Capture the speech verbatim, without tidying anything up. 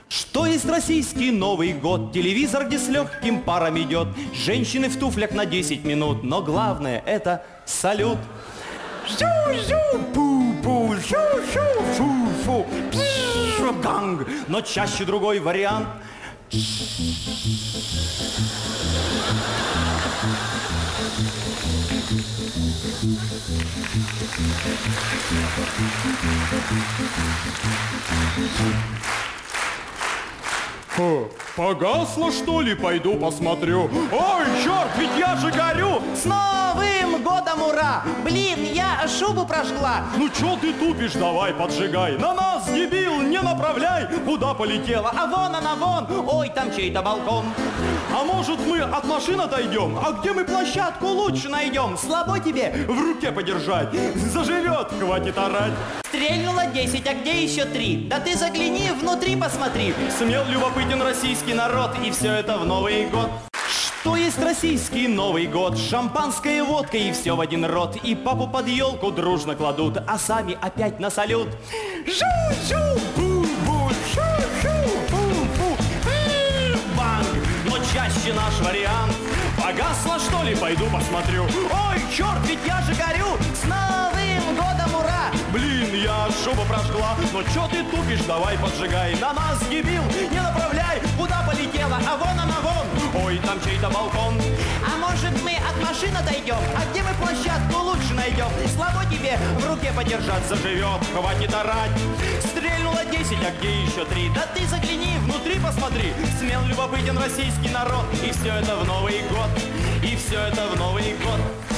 Что есть российский Новый год? Телевизор, где с легким паром идет. Женщины в туфлях на десять минут. Но главное это салют. Жу-жу, пу-пу, шу-шу, фу-фу, пш-ганг. Но чаще другой вариант. Фу, погасло, что ли? Пойду посмотрю. Ой, черт, ведь я же горю! С Новым годом, ура! Блин, я шубу прожгла. Ну чё ты тупишь? Давай, поджигай. На нас, дебил, не направляй. Куда полетела? А вон она, вон! Ой, там чей-то балкон. А может, мы от машин отойдем? А где мы площадку лучше найдем? Слабо тебе в руке подержать. Заживет, хватит орать. Стрельнуло десять, а где еще три? Да ты загляни, внутри посмотри. Смел, любопытен российский народ, и все это в Новый год. Что есть российский Новый год? Шампанское, водка и все в один рот. И папу под елку дружно кладут, а сами опять на салют. Жу-жу, бу-бу, шу-шу, фу-фу, банг. Но чаще наш вариант. Погасло, что ли? Пойду посмотрю. Ой, черт, ведь я же горю! С Новым годом, ура! Блин, я шубу прожгла. Но чё ты тупишь? Давай поджигай. На нас, дебил, не направляй. Куда полетела? А вон она, вон! Ой, там чей-то балкон. А может, мы от машин отойдем? А где мы площадку лучше найдем? Слабо тебе в руке подержать. Заживет, хватит орать. Стрельнуло десять, а где еще три? Да ты загляни, внутри посмотри. Смел, любопытен российский народ. И все это в Новый год. И все это в Новый год.